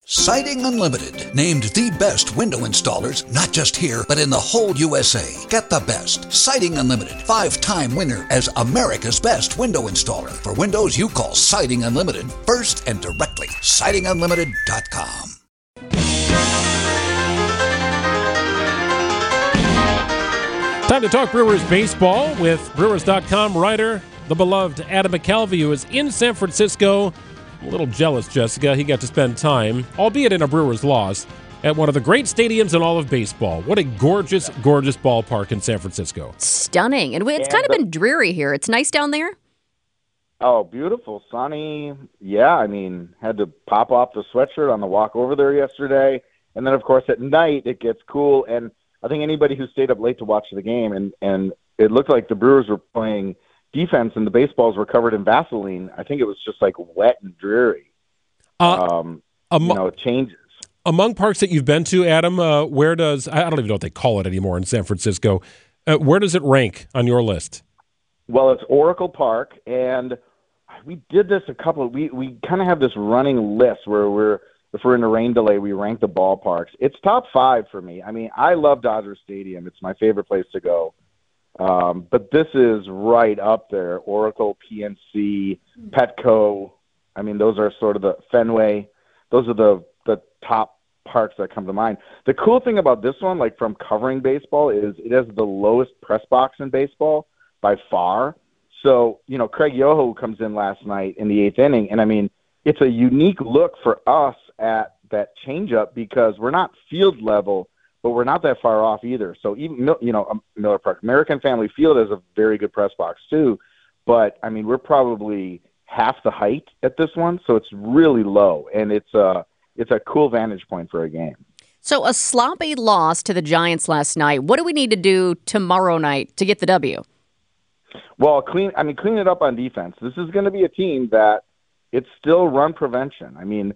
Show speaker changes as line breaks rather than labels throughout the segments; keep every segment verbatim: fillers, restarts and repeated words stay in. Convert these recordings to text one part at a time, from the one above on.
Siding Unlimited, named the best window installers, not just here, but in the whole U S A. Get the best. Siding Unlimited, five-time winner as America's best window installer. For windows you call Siding Unlimited first and directly. siding unlimited dot com.
Time to talk Brewers baseball with Brewers dot com writer, the beloved Adam McCalvy, who is in San Francisco. I'm a little jealous, Jessica. He got to spend time, albeit in a Brewers loss, at one of the great stadiums in all of baseball. What a gorgeous, gorgeous ballpark in San Francisco.
Stunning. And it's kind of been dreary here. It's nice down there.
Oh, beautiful, sunny. Yeah, I mean, had to pop off the sweatshirt on the walk over there yesterday. And then, of course, at night it gets cool. And I think anybody who stayed up late to watch the game, and, and it looked like the Brewers were playing defense and the baseballs were covered in Vaseline. I think it was just like wet and dreary.
Uh,
um,
um,
you know, it changes.
Among parks that you've been to, Adam, uh, where does, I don't even know what they call it anymore in San Francisco, uh, where does it rank on your list?
Well, it's Oracle Park, and we did this a couple of, we, we kind of have this running list where we're, if we're in a rain delay, we rank the ballparks. It's top five for me. I mean, I love Dodger Stadium. It's my favorite place to go. Um, but this is right up there. Oracle, P N C, Petco. I mean, those are sort of the Fenway. Those are the, the top parks that come to mind. The cool thing about this one, like from covering baseball, is it has the lowest press box in baseball by far. So, you know, Craig Yoho comes in last night in the eighth inning, and I mean, it's a unique look for us at that changeup because we're not field level, but we're not that far off either. So even, you know, Miller Park, American Family Field has a very good press box too. But I mean, we're probably half the height at this one. So it's really low, and it's a, it's a cool vantage point for a game.
So a sloppy loss to the Giants last night. What do we need to do tomorrow night to get the W?
Well, clean, I mean, clean it up on defense. This is going to be a team that it's still run prevention. I mean,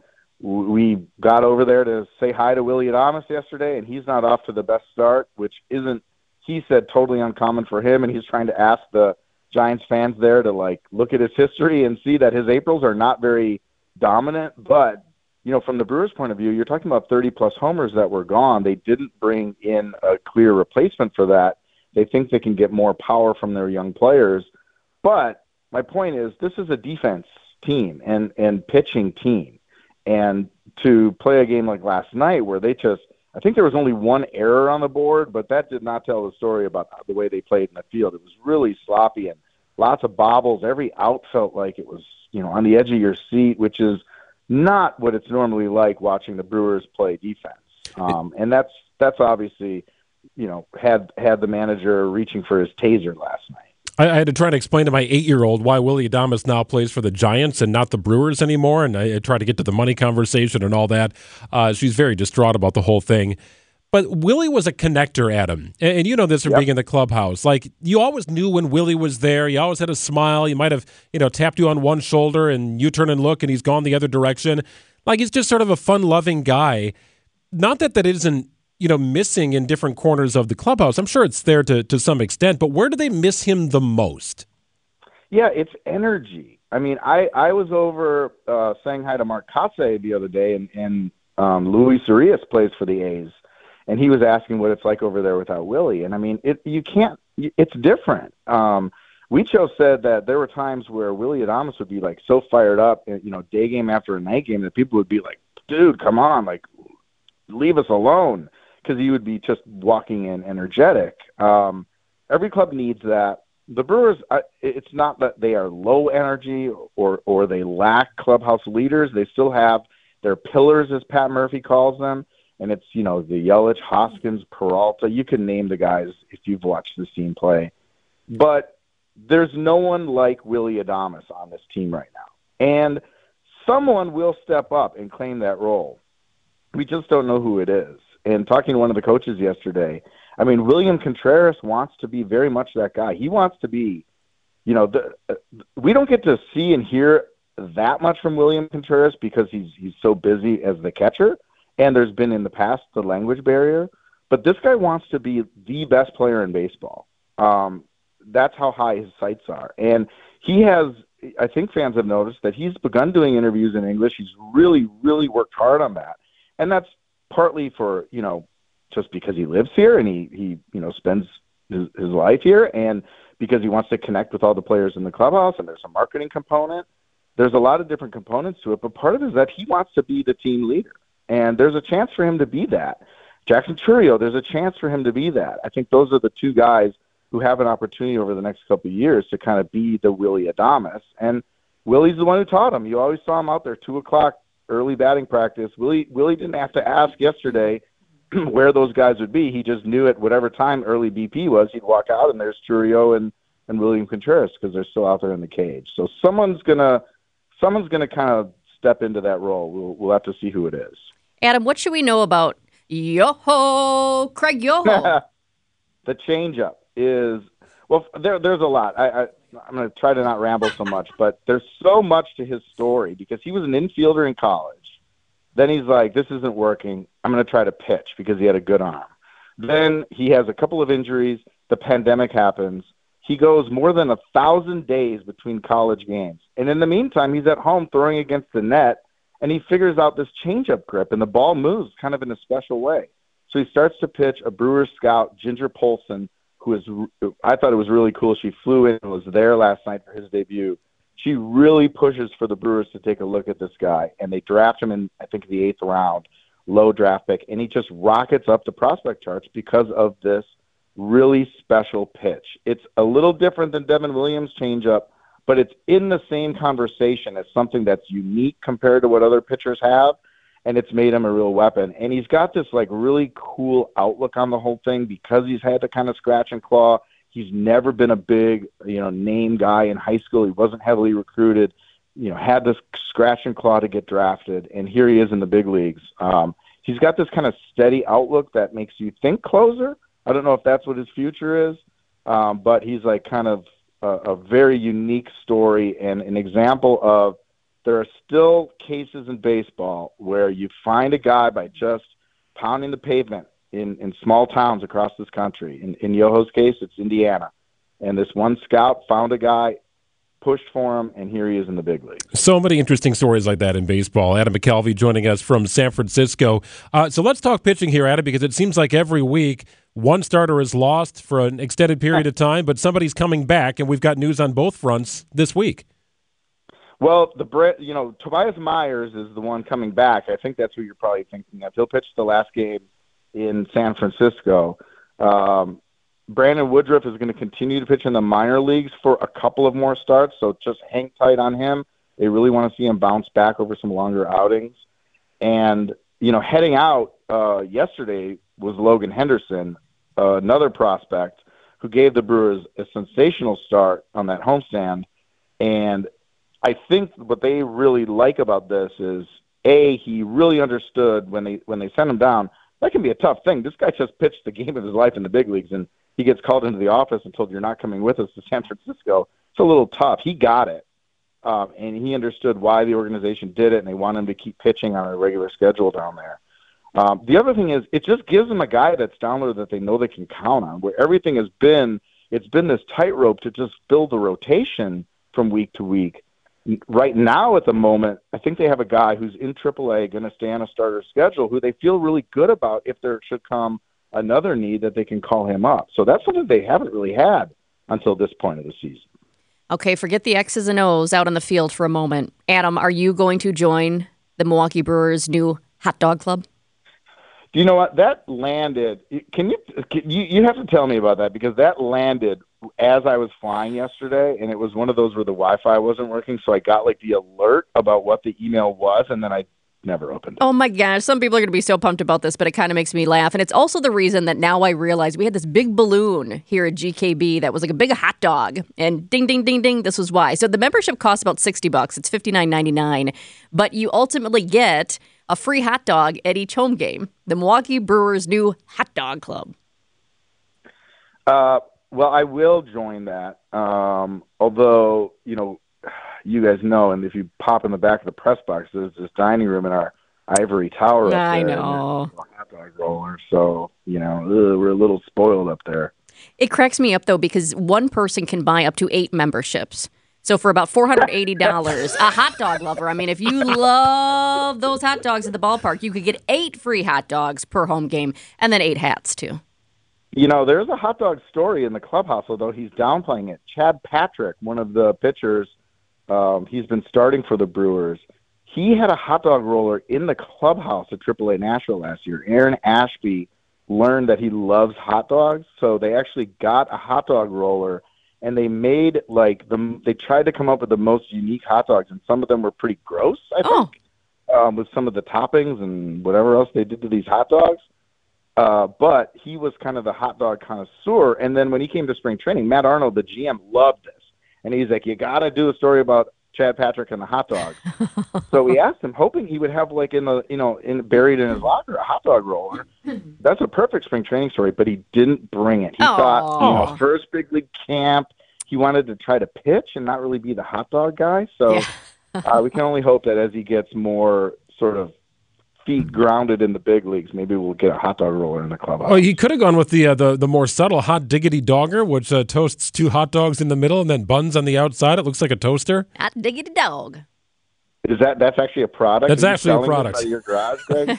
we got over there to say hi to Willy Adames yesterday, and he's not off to the best start, which isn't, he said, totally uncommon for him. And he's trying to ask the Giants fans there to, like, look at his history and see that his Aprils are not very dominant. But, you know, from the Brewers' point of view, you're talking about thirty-plus homers that were gone. They didn't bring in a clear replacement for that. They think they can get more power from their young players. But my point is, this is a defense team and, and pitching team. And to play a game like last night where they just, I think there was only one error on the board, but that did not tell the story about the way they played in the field. It was really sloppy and lots of bobbles. Every out felt like it was, you know, on the edge of your seat, which is not what it's normally like watching the Brewers play defense. Um, and that's, that's obviously, you know, had, had the manager reaching for his taser last night.
I, I had to try to explain to my eight-year-old why Willy Adames now plays for the Giants and not the Brewers anymore, and I, I tried to get to the money conversation and all that. Uh, she's very distraught about the whole thing. But Willie was a connector, Adam, and, and you know this from
Yep.
being in the clubhouse. Like, you always knew when Willie was there. You always had a smile. He might have, you know, tapped you on one shoulder, and you turn and look, and he's gone the other direction. Like, he's just sort of a fun-loving guy. Not that that isn't, you know, missing in different corners of the clubhouse. I'm sure it's there to, to some extent, but where do they miss him the most?
Yeah, it's energy. I mean, I, I was over uh, saying hi to Mark Kotsay the other day, and, and um, Luis Urias plays for the A's, and he was asking what it's like over there without Willie. And I mean, it you can't, it's different. Um, Weicho said that there were times where Willy Adames would be like so fired up, you know, day game after a night game, that people would be like, dude, come on, like, leave us alone. Because he would be just walking in energetic. Um, every club needs that. The Brewers, uh, it's not that they are low energy or or they lack clubhouse leaders. They still have their pillars, as Pat Murphy calls them, and it's, you know, the Yelich, Hoskins, Peralta. You can name the guys if you've watched this team play. But there's no one like Willy Adames on this team right now. And someone will step up and claim that role. We just don't know who it is. And talking to one of the coaches yesterday, I mean, William Contreras wants to be very much that guy. He wants to be, you know, the, uh, we don't get to see and hear that much from William Contreras because he's he's so busy as the catcher, and there's been in the past the language barrier. But this guy wants to be the best player in baseball. Um, that's how high his sights are, and he has. I think fans have noticed that he's begun doing interviews in English. He's really, really worked hard on that. and that's partly for, you know, just because he lives here and he, he you know, spends his, his life here, and because he wants to connect with all the players in the clubhouse, and there's a marketing component. There's a lot of different components to it, but part of it is that he wants to be the team leader, and there's a chance for him to be that. Jackson Chourio, there's a chance for him to be that. I think those are the two guys who have an opportunity over the next couple of years to kind of be the Willy Adames, and Willie's the one who taught him. You always saw him out there, two o'clock, early batting practice. Willie, Willie didn't have to ask yesterday where those guys would be. He just knew at whatever time early B P was, he'd walk out and there's Chourio and, and William Contreras because they're still out there in the cage. So someone's gonna someone's gonna kind of step into that role. We'll we'll have to see who it is.
Adam, what should we know about Yoho Craig Yoho?
The changeup is well. There there's a lot. I, I I'm going to try to not ramble so much, but there's so much to his story because he was an infielder in college. Then he's like, this isn't working. I'm going to try to pitch because he had a good arm. Then he has a couple of injuries. The pandemic happens. He goes more than a thousand days between college games. And in the meantime, he's at home throwing against the net, and he figures out this changeup grip, and the ball moves kind of in a special way. So he starts to pitch a Brewers scout, Ginger Polson, who is, I thought it was really cool. She flew in and was there last night for his debut. She really pushes for the Brewers to take a look at this guy, and they draft him in, I think, the eighth round, low draft pick, and he just rockets up the prospect charts because of this really special pitch. It's a little different than Devin Williams' changeup, but it's in the same conversation as something that's unique compared to what other pitchers have, and it's made him a real weapon. And he's got this, like, really cool outlook on the whole thing because he's had to kind of scratch and claw. He's never been a big, you know, name guy in high school. He wasn't heavily recruited, you know, had this scratch and claw to get drafted, and here he is in the big leagues. Um, he's got this kind of steady outlook that makes you think closer. I don't know if that's what his future is, um, but he's like kind of a, a very unique story and an example of there are still cases in baseball where you find a guy by just pounding the pavement in, in small towns across this country. In, in Yoho's case, it's Indiana. And this one scout found a guy, pushed for him, and here he is in the big league.
So many interesting stories like that in baseball. Adam McCalvy joining us from San Francisco. Uh, so let's talk pitching here, Adam, because it seems like every week one starter is lost for an extended period of time, but somebody's coming back, and we've got news on both fronts this week.
Well, the you know Tobias Myers is the one coming back. I think that's who you're probably thinking of. He'll pitch the last game in San Francisco. Um, Brandon Woodruff is going to continue to pitch in the minor leagues for a couple of more starts, so just hang tight on him. They really want to see him bounce back over some longer outings. And, you know, heading out uh, yesterday was Logan Henderson, uh, another prospect who gave the Brewers a sensational start on that homestand. And I think what they really like about this is, A, he really understood when they when they sent him down, that can be a tough thing. This guy just pitched the game of his life in the big leagues, and he gets called into the office and told, you're not coming with us to San Francisco. It's a little tough. He got it, um, and he understood why the organization did it, and they want him to keep pitching on a regular schedule down there. Um, the other thing is it just gives them a guy that's down there that they know they can count on, where everything has been, it's been this tightrope to just build a rotation from week to week. Right now, at the moment, I think they have a guy who's in triple A, going to stay on a starter schedule, who they feel really good about if there should come another need that they can call him up. So that's something they haven't really had until this point of the season.
Okay, forget the X's and O's out on the field for a moment. Adam, are you going to join the Milwaukee Brewers' new hot dog club?
Do you know what? That landed. Can you, can you you have to tell me about that, because that landed as I was flying yesterday, and it was one of those where the Wi-Fi wasn't working, so I got like the alert about what the email was, and then I never opened it.
Oh my gosh, some people are going to be so pumped about this, but it kind of makes me laugh. And it's also the reason that now I realize we had this big balloon here at G K B that was like a big hot dog. And ding, ding, ding, ding, this was why. So the membership costs about sixty bucks. It's fifty-nine ninety-nine. But you ultimately get a free hot dog at each home game. The Milwaukee Brewers' new hot dog club.
Uh, well, I will join that. Um, although, you know, you guys know, and if you pop in the back of the press box, there's this dining room in our ivory tower up there.
I know.
And a hot dog roller. So, you know, ugh, we're a little spoiled up there.
It cracks me up, though, because one person can buy up to eight memberships. So for about four hundred eighty dollars, a hot dog lover. I mean, if you love those hot dogs at the ballpark, you could get eight free hot dogs per home game and then eight hats, too.
You know, there's a hot dog story in the clubhouse, although he's downplaying it. Chad Patrick, one of the pitchers, um, he's been starting for the Brewers. He had a hot dog roller in the clubhouse at triple A Nashville last year. Aaron Ashby learned that he loves hot dogs, so they actually got a hot dog roller, and they made, like, the, they tried to come up with the most unique hot dogs, and some of them were pretty gross, I think, oh. um, with some of the toppings and whatever else they did to these hot dogs. Uh, but he was kind of the hot dog connoisseur. And then when he came to spring training, Matt Arnold, the G M, loved this. And he's like, you got to do a story about Chad Patrick and the hot dogs. So we asked him, hoping he would have, like, in the, you know, in buried in his locker, a hot dog roller. That's a perfect spring training story, but he didn't bring it. He
Aww.
thought, you know, first big league camp, he wanted to try to pitch and not really be the hot dog guy. So
Yeah.
uh, we can only hope that as he gets more sort of feet grounded in the big leagues, maybe we'll get a hot dog roller in the clubhouse.
Oh, he could have gone with the uh, the the more subtle hot diggity dogger, which uh, toasts two hot dogs in the middle and then buns on the outside. It looks like a toaster.
Hot diggity dog.
Is that that's actually a product?
That's
Are you
actually a
selling this
product.
out of your garage, Greg?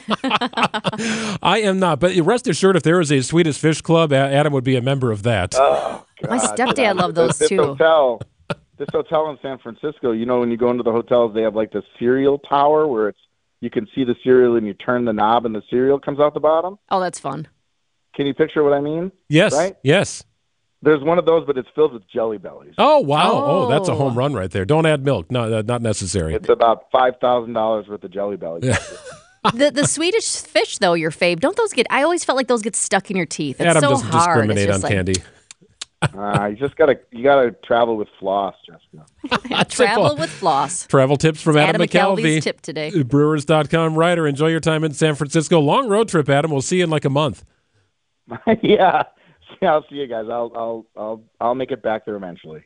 I am not, but rest assured, if there was a Swedish Fish Club, A- Adam would be a member of that.
Oh,
My
God.
stepdad loved those,
this,
too.
This hotel, this hotel in San Francisco, you know, when you go into the hotels, they have like the cereal tower where it's you can see the cereal and you turn the knob and the cereal comes out the bottom.
Oh, that's fun.
Can you picture what I mean?
yes,
right?
yes.
There's one of those, but it's filled with Jelly Bellies.
Oh, wow. Oh,
Oh.
that's a home run right there. Don't add milk. Not, uh, not necessary.
It's about five thousand dollars worth of Jelly Bellies.
The the Swedish fish, though, your fave, don't those get, I always felt like those get stuck in your teeth. It's
Adam
so
doesn't
hard.
discriminate
it's
on
just like,
candy.
Uh, you just gotta you gotta travel with floss, Jessica.
Travel
Simple.
with floss.
Travel tips from Adam,
Adam McKelvey's
McKelvey.
tip today.
Brewers dot com writer. Enjoy your time in San Francisco. Long road trip, Adam. We'll see you in like a month.
yeah. Yeah, I'll see you guys. I'll I'll I'll I'll make it back there eventually.